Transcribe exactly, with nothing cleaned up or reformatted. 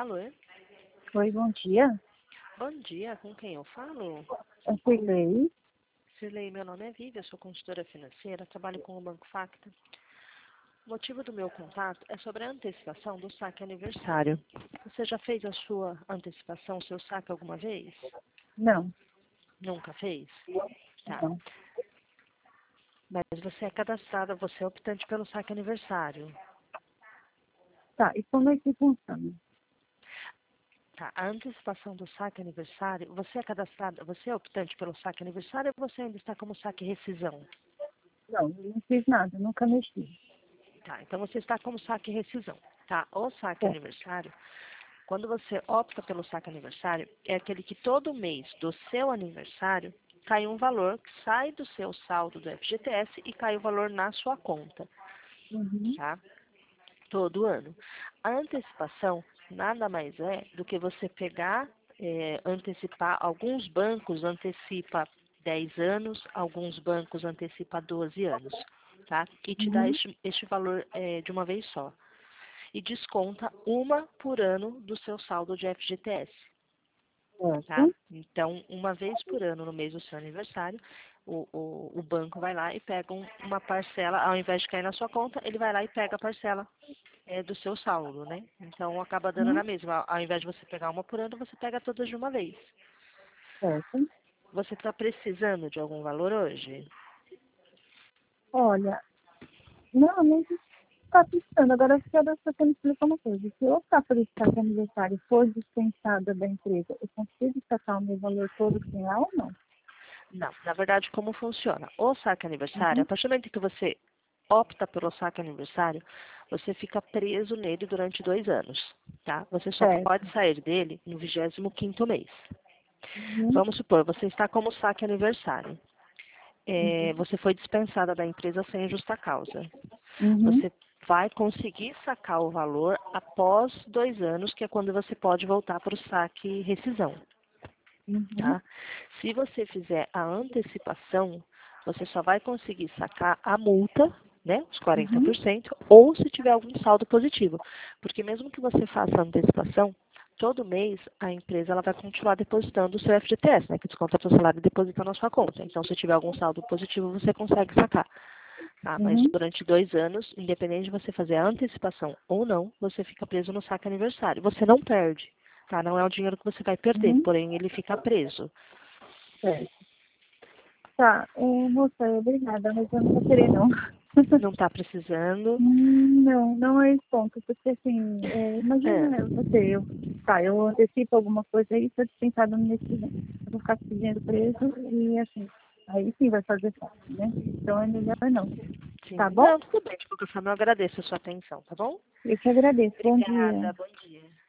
Alô? Oi, bom dia. Bom dia, com quem eu falo? Eu fui Lei. Sirlei, meu nome é Vivi, eu sou consultora financeira, trabalho com o Banco Facta. O motivo do meu contato é sobre a antecipação do saque aniversário. Você já fez a sua antecipação, seu saque alguma vez? Não, Nunca fez? Tá. não. Mas você é cadastrada, você é optante pelo saque aniversário. Tá, e como é que funciona? Tá. A antecipação do saque aniversário, você é cadastrada, você é optante pelo saque aniversário ou você ainda está como saque rescisão? Não, eu não fiz nada, nunca mexi. Tá, então você está como saque rescisão. Tá, o saque É. aniversário, quando você opta pelo saque aniversário, é aquele que todo mês do seu aniversário cai um valor que sai do seu saldo do F G T S e cai o valor na sua conta, Uhum. tá? Todo ano. A antecipação nada mais é do que você pegar, é, antecipar, alguns bancos antecipa dez anos, alguns bancos antecipa doze anos, tá? E te dá Uhum. este, este valor é, de uma vez só. E desconta uma por ano do seu saldo de F G T S, tá? Certo. Então, uma vez por ano, no mês do seu aniversário, o, o, o banco vai lá e pega um- uma parcela, ao invés de cair na sua conta, ele vai lá e pega a parcela é, do seu saldo, né? Então, acaba dando na Uhum. mesma. Ao ao invés de você pegar uma por ano, você pega todas de uma vez. Certo. Você está precisando de algum valor hoje? Olha, não, nem está precisando. Agora eu quero que você me explique uma coisa. Se eu optar por esse saque aniversário e for dispensada da empresa, eu consigo sacar o meu valor todo sem lá ou não? Não, na verdade, como funciona? O saque aniversário, a Uhum. partir do momento que você opta pelo saque aniversário, você fica preso nele durante dois anos, tá? Você só pode Certo. sair dele no vigésimo quinto mês. Uhum. Vamos supor, você está como saque aniversário. É, Uhum. você foi dispensada da empresa sem justa causa. Uhum. Você vai conseguir sacar o valor após dois anos, que é quando você pode voltar para o saque rescisão, Uhum. tá? Se você fizer a antecipação, você só vai conseguir sacar a multa, né, os quarenta Uhum. por cento, ou se tiver algum saldo positivo. Porque mesmo que você faça a antecipação, todo mês a empresa ela vai continuar depositando o seu F G T S, né, que desconta o seu salário e deposita na sua conta. Então, se tiver algum saldo positivo, você consegue sacar. Tá? Mas Uhum. durante dois anos, independente de você fazer a antecipação ou não, você fica preso no saque aniversário. Você não perde, tá? Não é o dinheiro que você vai perder, Uhum. porém ele fica preso. Certo. Tá, é, moça, obrigada, mas eu não vou querer não. Não está precisando. Hum, Não, não é esse ponto, porque assim, é, É, imagina você, eu, tá, eu antecipo alguma coisa aí, estou dispensada no mês que vem. Eu vou ficar com esse dinheiro preso e assim, aí sim vai fazer falta, né? Então é melhor não. sim. Tá bom? Não, tudo bem. De qualquer forma, eu agradeço a sua atenção, tá bom? Eu que agradeço. Bom dia. Obrigada, bom dia.